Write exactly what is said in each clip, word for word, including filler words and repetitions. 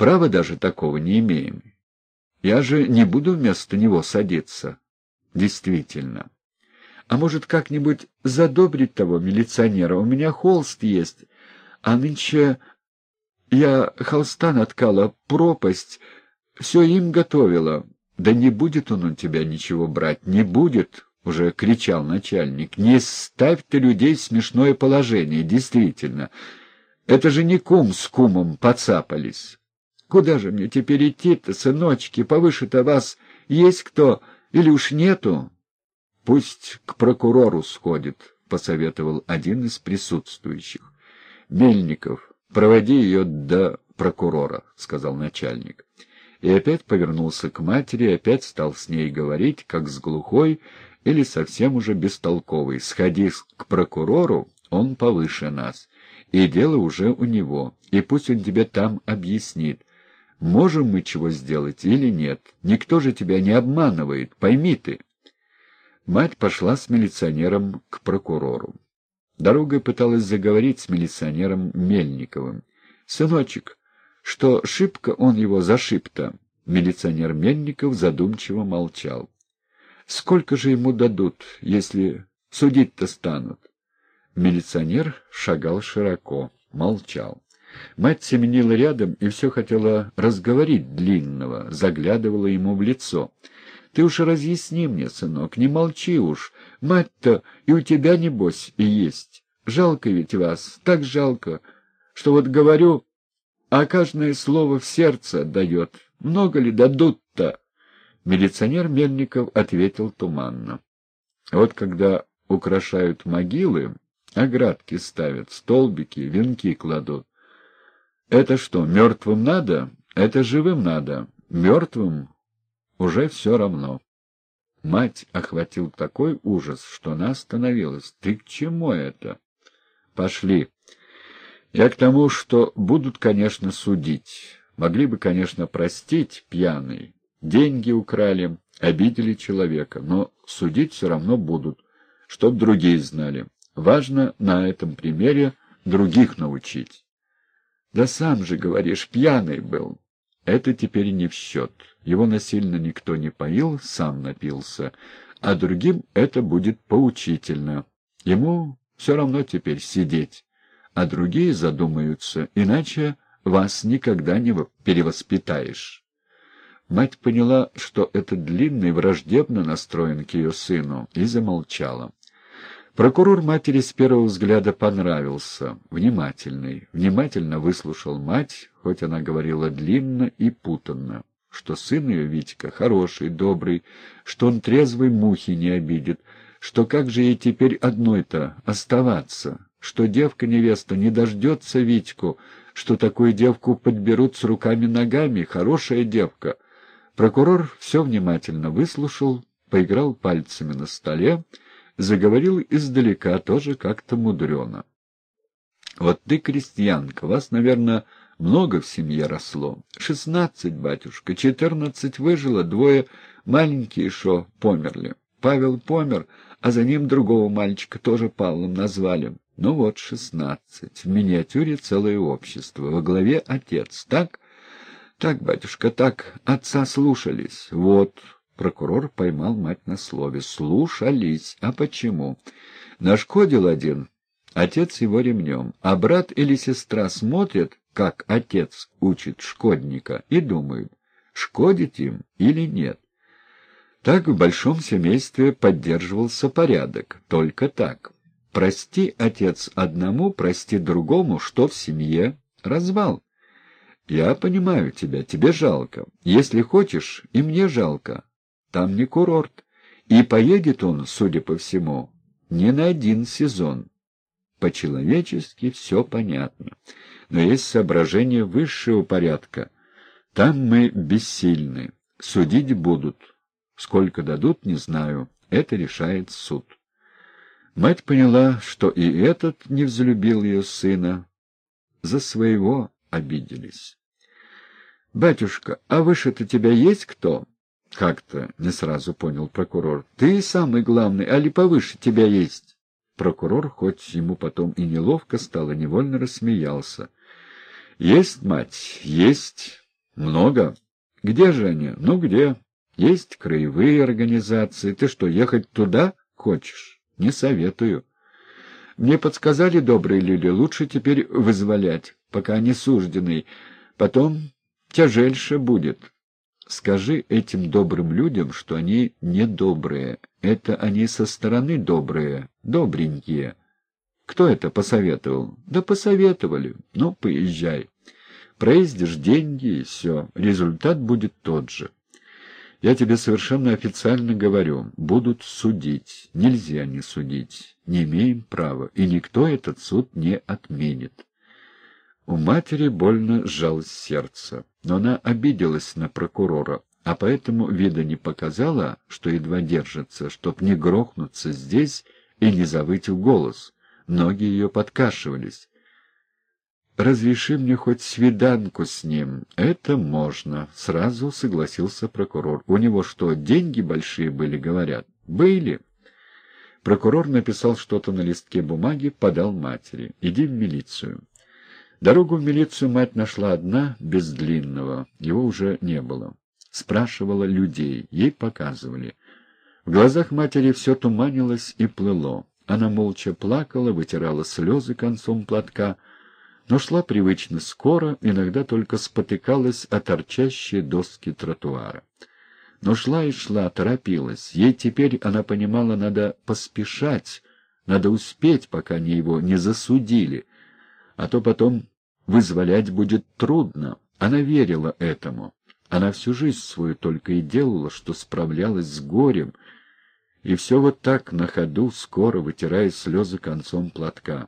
Права даже такого не имеем. Я же не буду вместо него садиться. Действительно. А может, как-нибудь задобрить того милиционера? У меня холст есть, а нынче я холста наткала, пропасть, все им готовила. Да не будет он у тебя ничего брать, не будет, — уже кричал начальник. Не ставь ты людей в смешное положение, действительно. Это же не кум с кумом поцапались. Куда же мне теперь идти-то, сыночки? Повыше-то вас есть кто или уж нету? Пусть к прокурору сходит, — посоветовал один из присутствующих. Мельников, проводи ее до прокурора, — сказал начальник. И опять повернулся к матери, и опять стал с ней говорить, как с глухой или совсем уже бестолковой. Сходи к прокурору, он повыше нас, и дело уже у него, и пусть он тебе там объяснит, можем мы чего сделать или нет. Никто же тебя не обманывает, пойми ты. Мать пошла с милиционером к прокурору. Дорогой пыталась заговорить с милиционером Мельниковым. «Сыночек, что шибко он его зашиб-то?» Милиционер Мельников задумчиво молчал. «Сколько же ему дадут, если судить-то станут?» Милиционер шагал широко, молчал. Мать семенила рядом и все хотела разговорить Длинного, заглядывала ему в лицо. «Ты уж разъясни мне, сынок, не молчи уж. Мать-то и у тебя, небось, и есть. Жалко ведь вас, так жалко, что вот говорю, а каждое слово в сердце отдает. Много ли дадут-то?» Милиционер Мельников ответил туманно. «Вот когда украшают могилы, оградки ставят, столбики, венки кладут. Это что, мертвым надо? Это живым надо. Мертвым уже все равно». Мать охватил такой ужас, что она остановилась. «Ты к чему это?» «Пошли. Я к тому, что будут, конечно, судить. Могли бы, конечно, простить пьяный. Деньги украли, обидели человека, но судить все равно будут, чтоб другие знали. Важно на этом примере других научить». «Да сам же, говоришь, пьяный был». Это теперь не в счет. Его насильно никто не поил, сам напился, а другим это будет поучительно. Ему все равно теперь сидеть, а другие задумаются, иначе вас никогда не перевоспитаешь. Мать поняла, что этот Длинный враждебно настроен к ее сыну, и замолчала. Прокурор матери с первого взгляда понравился, внимательный, внимательно выслушал мать, хоть она говорила длинно и путанно, что сын ее, Витька, хороший, добрый, что он трезвой мухи не обидит, что как же ей теперь одной-то оставаться, что девка-невеста не дождется Витьку, что такую девку подберут с руками-ногами, хорошая девка. Прокурор все внимательно выслушал, поиграл пальцами на столе, заговорил издалека, тоже как-то мудрено. «Вот ты крестьянка, вас, наверное, много в семье росло. Шестнадцать, батюшка, четырнадцать выжило, двое маленькие шо померли. Павел помер, а за ним другого мальчика тоже Павлом назвали. Ну вот, шестнадцать. В миниатюре целое общество. Во главе отец. Так? Так, батюшка, так. Отца слушались. Вот». Прокурор поймал мать на слове. «Слушались. А почему? Нашкодил один, отец его ремнем, а брат или сестра смотрят, как отец учит шкодника, и думают, шкодить им или нет. Так в большом семействе поддерживался порядок. Только так. Прости, отец, одному, прости другому, что в семье развал. Я понимаю тебя, тебе жалко. Если хочешь, и мне жалко. Там не курорт, и поедет он, судя по всему, не на один сезон. По-человечески все понятно, но есть соображения высшего порядка. Там мы бессильны, судить будут. Сколько дадут, не знаю, это решает суд». Мать поняла, что и этот не взлюбил ее сына, за своего обиделись. «Батюшка, а выше-то тебя есть кто?» «Как-то не сразу понял прокурор. Ты самый главный, али повыше тебя есть?» Прокурор, хоть ему потом и неловко стало, невольно рассмеялся. «Есть, мать, есть. Много? Где же они? Ну, где? Есть краевые организации. Ты что, ехать туда хочешь? Не советую. Мне подсказали, добрые люди, лучше теперь вызволять, пока не сужденный. Потом тяжельше будет. Скажи этим добрым людям, что они недобрые. Это они со стороны добрые, добренькие. Кто это посоветовал? Да посоветовали. Ну, поезжай. Проездишь деньги, и все. Результат будет тот же. Я тебе совершенно официально говорю. Будут судить. Нельзя не судить. Не имеем права. И никто этот суд не отменит. У матери больно сжалось сердце. Но она обиделась на прокурора, а поэтому вида не показала, что едва держится, чтоб не грохнуться здесь и не завыть в голос. Ноги ее подкашивались. «Разреши мне хоть свиданку с ним». «Это можно», — сразу согласился прокурор. «У него что, деньги большие были, говорят?» «Были». Прокурор написал что-то на листке бумаги, подал матери. «Иди в милицию». Дорогу в милицию мать нашла одна, без длинного. Его уже не было. Спрашивала людей, ей показывали. В глазах матери все туманилось и плыло. Она молча плакала, вытирала слезы концом платка, но шла привычно скоро, иногда только спотыкалась о торчащие доски тротуара. Но шла и шла, торопилась. Ей теперь, она понимала, надо поспешать, надо успеть, пока они его не засудили, а то потом вызволять будет трудно. Она верила этому. Она всю жизнь свою только и делала, что справлялась с горем, и все вот так, на ходу, скоро, вытирая слезы концом платка.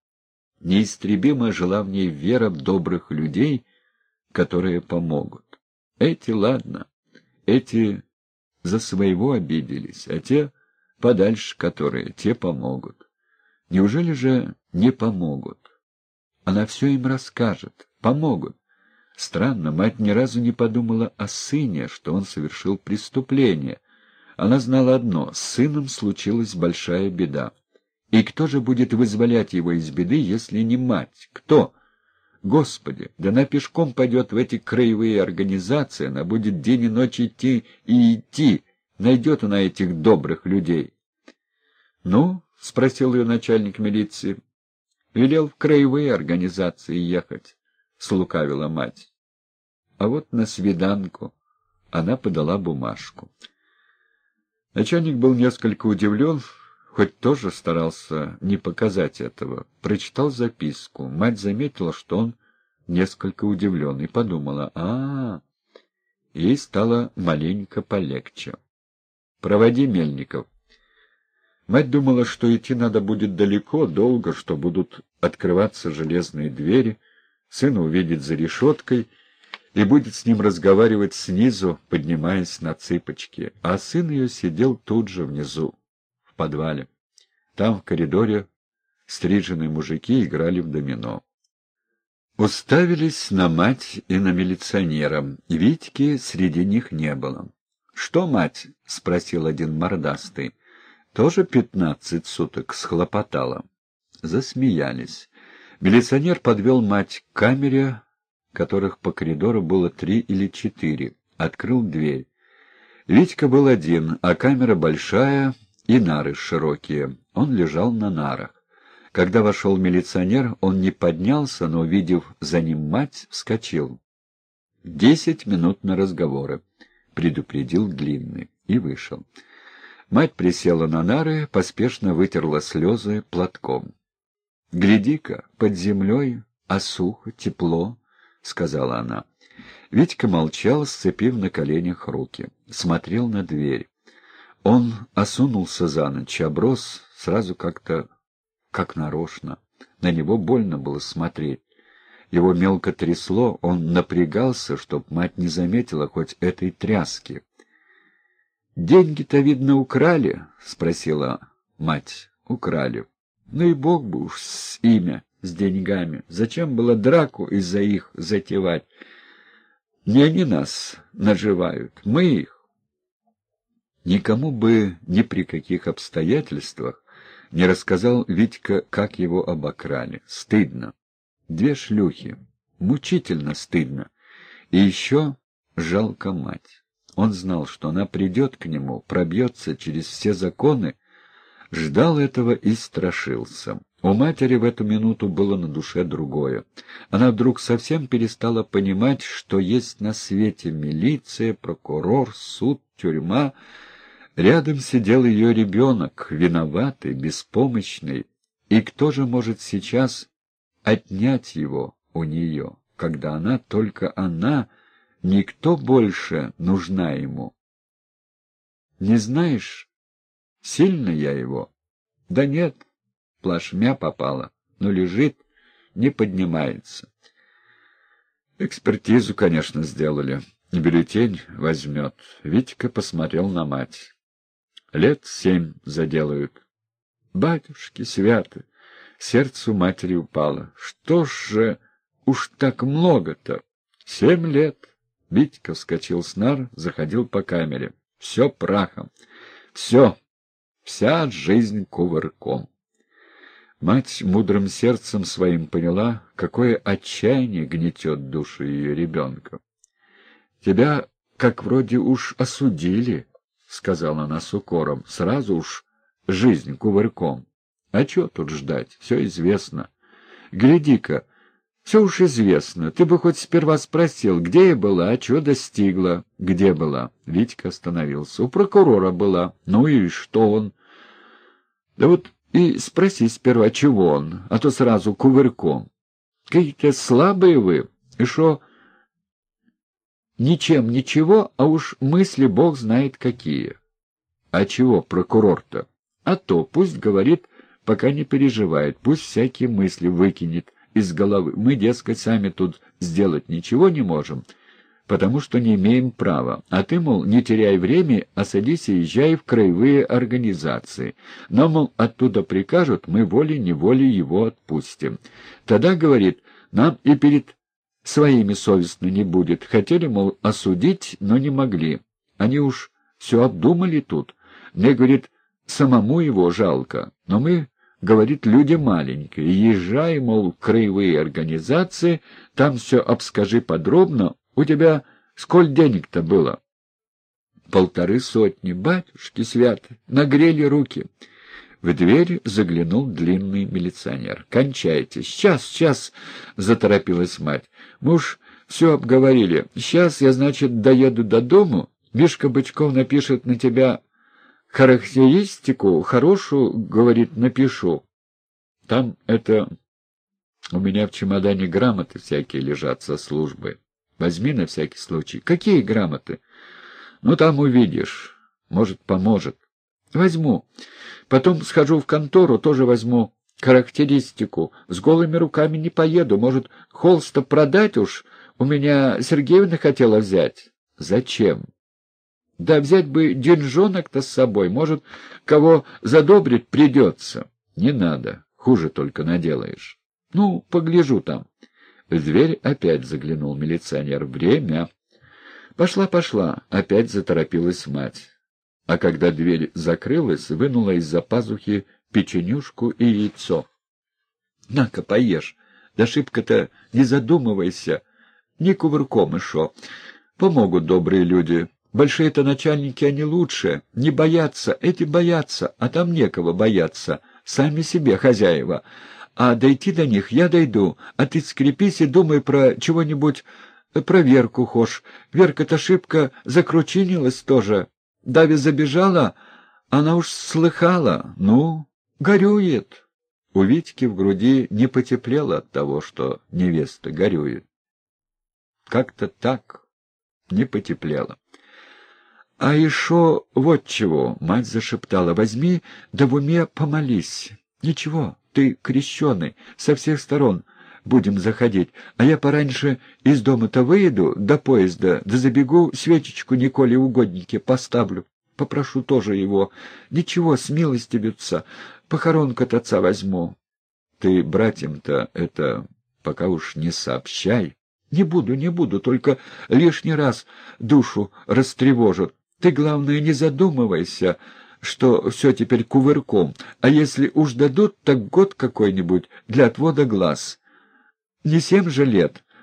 Неистребимо жила в ней вера в добрых людей, которые помогут. Эти, ладно, эти за своего обиделись, а те подальше, которые, те помогут. Неужели же не помогут? Она все им расскажет, помогут. Странно, мать ни разу не подумала о сыне, что он совершил преступление. Она знала одно — с сыном случилась большая беда. И кто же будет вызволять его из беды, если не мать? Кто? Господи, да она пешком пойдет в эти краевые организации, она будет день и ночь идти и идти, найдет она этих добрых людей. — Ну? — спросил ее начальник милиции. — Велел в краевые организации ехать, — слукавила мать. А вот на свиданку она подала бумажку. Начальник был несколько удивлен, хоть тоже старался не показать этого. Прочитал записку. Мать заметила, что он несколько удивлен, и подумала, а, -а, -а. Ей стало маленько полегче. «Проводи, Мельников». Мать думала, что идти надо будет далеко, долго, что будут открываться железные двери, сын увидит за решеткой и будет с ним разговаривать снизу, поднимаясь на цыпочки. А сын ее сидел тут же внизу, в подвале. Там, в коридоре, стриженные мужики играли в домино. Уставились на мать и на милиционера. Витьки среди них не было. — Что, мать? — спросил один мордастый. — Тоже пятнадцать суток схлопотала. Засмеялись. Милиционер подвел мать к камере, которых по коридору было три или четыре. Открыл дверь. Витька был один, а камера большая и нары широкие. Он лежал на нарах. Когда вошел милиционер, он не поднялся, но, увидев за ним мать, вскочил. «Десять минут на разговоры», — предупредил Длинный, и вышел. Мать присела на нары, поспешно вытерла слезы платком. «Гляди-ка, под землей, а сухо, тепло», — сказала она. Витька молчал, сцепив на коленях руки. Смотрел на дверь. Он осунулся за ночь, оброс сразу как-то, как нарочно. На него больно было смотреть. Его мелко трясло, он напрягался, чтоб мать не заметила хоть этой тряски. «Деньги-то, видно, украли?» — спросила мать. «Украли. Ну и бог бы уж с имя, с деньгами. Зачем было драку из-за их затевать? Не они нас наживают, мы их». Никому бы ни при каких обстоятельствах не рассказал Витька, как его обокрали. Стыдно. Две шлюхи. Мучительно стыдно. И еще жалко мать. Он знал, что она придет к нему, пробьется через все законы, ждал этого и страшился. У матери в эту минуту было на душе другое. Она вдруг совсем перестала понимать, что есть на свете милиция, прокурор, суд, тюрьма. Рядом сидел ее ребенок, виноватый, беспомощный. И кто же может сейчас отнять его у нее, когда она, только она, никто больше нужна ему? Не знаешь, сильно я его? Да нет, плашмя попала, но лежит, не поднимается. Экспертизу, конечно, сделали. Бюллетень возьмет. Витька посмотрел на мать. Лет семь заделают. Батюшки святы! Сердце у матери упало. Что ж же уж так много-то? Семь лет. Витька вскочил с нар, заходил по камере. Все прахом. Все. Вся жизнь кувырком. Мать мудрым сердцем своим поняла, какое отчаяние гнетет душу ее ребенка. — Тебя как вроде уж осудили, — сказала она с укором, — сразу уж жизнь кувырком. А чего тут ждать? Все известно. Гляди-ка, все уж известно. Ты бы хоть сперва спросил, где я была, а чего достигла. Где была? Витька остановился. У прокурора была. Ну и что он? Да вот и спроси сперва, чего он, а то сразу кувырком. Какие-то слабые вы, и шо... Ничем ничего, а уж мысли бог знает какие. А чего прокурор-то? А то пусть говорит, пока не переживает, пусть всякие мысли выкинет из головы. Мы, дескать, сами тут сделать ничего не можем, потому что не имеем права. А ты, мол, не теряй время, а садись и езжай в краевые организации. Но, мол, оттуда прикажут, мы волей-неволей его отпустим. Тогда, говорит, нам и перед своими совестно не будет. Хотели, мол, осудить, но не могли. Они уж все обдумали тут. Мне, говорит, самому его жалко, но мы, говорит, люди маленькие. Езжай, мол, в краевые организации, там все обскажи подробно. У тебя сколь денег-то было? Полторы сотни. Батюшки святы, нагрели руки. В дверь заглянул длинный милиционер. «Кончайте! Сейчас, сейчас!» — заторопилась мать. «Мы уж все обговорили. Сейчас я, значит, доеду до дому. Мишка Бычков напишет на тебя характеристику. Хорошую, — говорит, — напишу. Там это... У меня в чемодане грамоты всякие лежат со службы. Возьми на всякий случай. Какие грамоты? Ну, там увидишь. Может, поможет. Возьму. Потом схожу в контору, тоже возьму характеристику. С голыми руками не поеду. Может, холста продать уж? У меня Сергеевна хотела взять. Зачем? Да взять бы деньжонок-то с собой. Может, кого задобрить придется. Не надо. Хуже только наделаешь. Ну, погляжу там. В дверь опять заглянул милиционер. Время. Пошла, пошла. Опять заторопилась мать. А когда дверь закрылась, вынула из-за пазухи печенюшку и яйцо. — На-ка, поешь. Да шибко-то не задумывайся. Не кувырком и шо. Помогут добрые люди. Большие-то начальники, они лучше. Не боятся, эти боятся, а там некого бояться. Сами себе хозяева. А дойти до них я дойду, а ты скрепись и думай про чего-нибудь, про Верку хошь. Верка-то шибко закручинилась тоже. Дави забежала, она уж слыхала. Ну, горюет. У Витьки в груди не потеплело от того, что невеста горюет. Как-то так не потеплело. — А еще вот чего, — мать зашептала, — возьми, да в уме помолись. Ничего, ты крещеный, со всех сторон будем заходить, а я пораньше из дома-то выеду до поезда, да забегу, свечечку Николе угоднике поставлю. Попрошу тоже его. Ничего, смилостивятся, похоронку от отца возьму. Ты братьям-то это пока уж не сообщай. Не буду, не буду, только лишний раз душу растревожат. Ты, главное, не задумывайся, что все теперь кувырком, а если уж дадут, так год какой-нибудь для отвода глаз. Не семь же лет,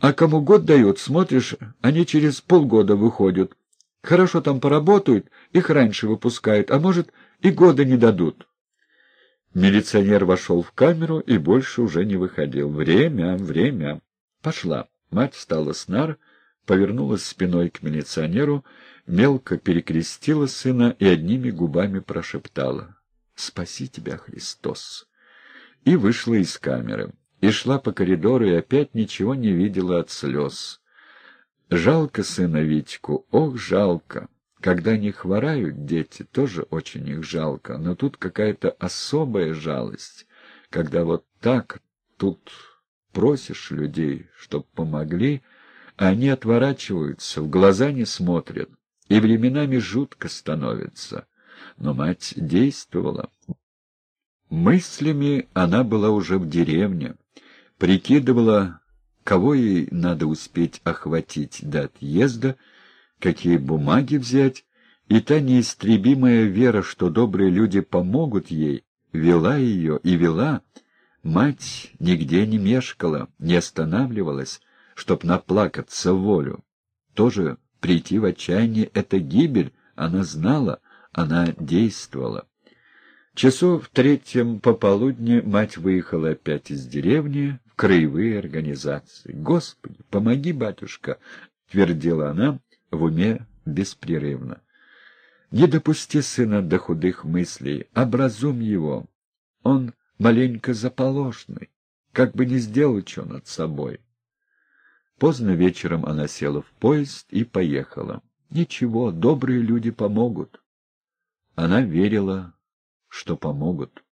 А кому год дают, смотришь, они через полгода выходят. Хорошо там поработают, их раньше выпускают, а может, и года не дадут». Милиционер вошел в камеру и больше уже не выходил. «Время, время». «Пошла». Мать встала с нар, повернулась спиной к милиционеру, мелко перекрестила сына и одними губами прошептала: «Спаси тебя, Христос!» И вышла из камеры. И шла по коридору, и опять ничего не видела от слез. Жалко сына Витьку, ох, жалко. Когда они хворают, дети, тоже очень их жалко, но тут какая-то особая жалость, когда вот так тут просишь людей, чтоб помогли, а они отворачиваются, в глаза не смотрят, и временами жутко становится. Но мать действовала. Мыслями она была уже в деревне, прикидывала, кого ей надо успеть охватить до отъезда, какие бумаги взять, и та неистребимая вера, что добрые люди помогут ей, вела ее и вела. Мать нигде не мешкала, не останавливалась, чтоб наплакаться в волю. Тоже прийти в отчаяние — это гибель, она знала, она действовала. Часов в третьем пополудни мать выехала опять из деревни в краевые организации. «Господи, помоги, батюшка!» — твердила она в уме беспрерывно. «Не допусти сына до худых мыслей, образумь его. Он маленько заполошный, как бы не сделал что над собой». Поздно вечером она села в поезд и поехала. Ничего, добрые люди помогут. Она верила, что помогут.